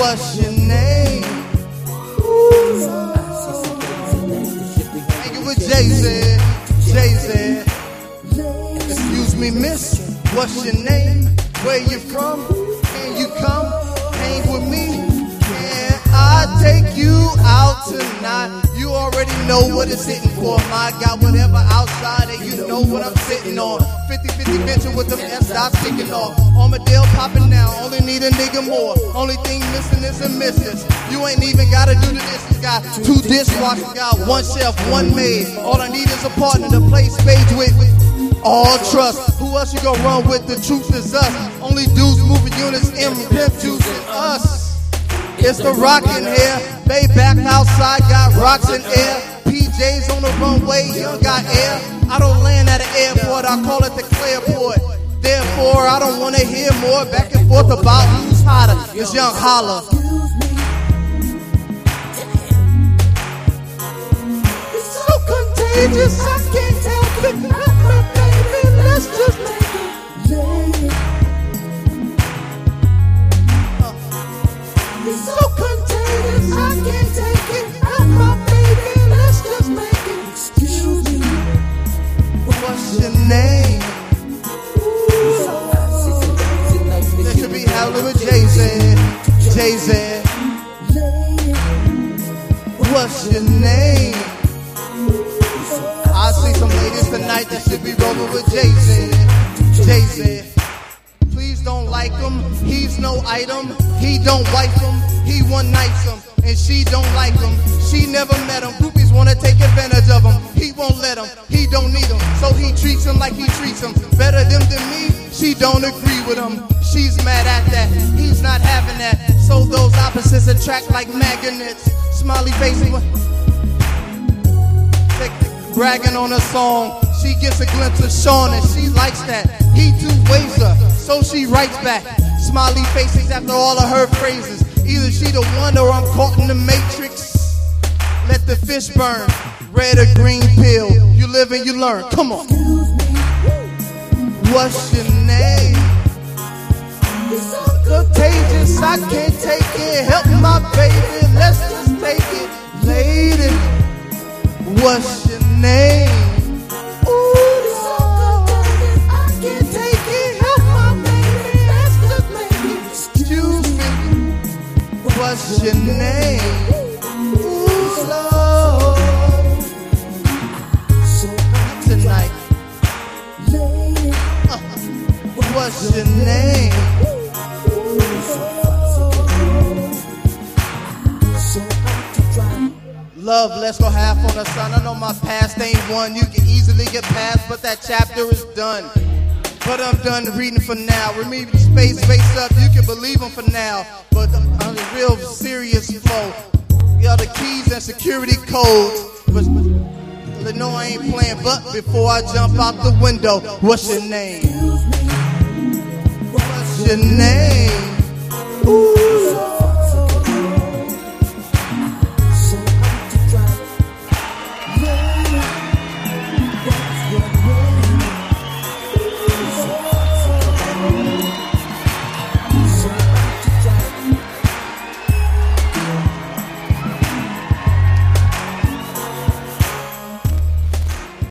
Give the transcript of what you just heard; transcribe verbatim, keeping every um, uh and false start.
What's your name? Hanging with Jay-Z, Jay-Z. Excuse me, miss, what's your name? Where you from? Can you come hang with me? Can I take you out tonight? You already know what it's hitting for. My got whatever outside and you know what I'm sitting on. fifty fifty venture with them S-dots kicking off. Armadale popping now, only need a nigga more. Only thing missing is a missus. You ain't even gotta do the dishes. Got two dishwashers, got one chef, one maid. All I need is a partner to play spades with. All trust. Who else you gonna run with? The truth is us. Only dudes moving units in pimp juice and us. It's the rockin' here. Bay back outside, got rocks in air. P Js on the runway, young got air. I don't land at an airport, I call it the Clearport. Therefore, I don't wanna hear more back and forth about who's hotter. It's Young Holla. It's so contagious, I can't help it. My baby, let's just make it late. It's so contagious, I can't take it. My baby, let's just make it. Excuse me, what's your name? That should be howling with Jay-Z, Jay-Z. What's your name? I see some ladies tonight that should be rolling with Jay-Z, Jay-Z. Please don't like him, he's no item. He don't wife him, he one nights him. And she don't like him, she never met him. Groupies wanna take advantage of him, he won't let him. He don't need him, so he treats him like he treats him. Better them than me, she don't agree with him. She's mad at that, he's not having that. So those opposites attract like magnets. Smiley face, bragging on a song. She gets a glimpse of Sean and she likes that. He too waves her, so she writes back. Smiley faces after all of her phrases. Either she the one or I'm caught in the matrix. Let the fish burn, red or green pill. You live and you learn, come on. What's your name? It's so contagious, I can't take it. Help my baby, let's just take it. Lady, what's your name? What's your name? Ooh, Lord. Tonight. Uh, what's your name? Love, let's go half on the sun. I know my past ain't one you can easily get past, but that chapter is done. But I'm done reading for now. Remove the space, face up, you can believe them for now. But I'm a real serious flow. Got the keys and security codes. But they know I ain't playing, but before I jump out the window, what's your name? What's your name? Ooh.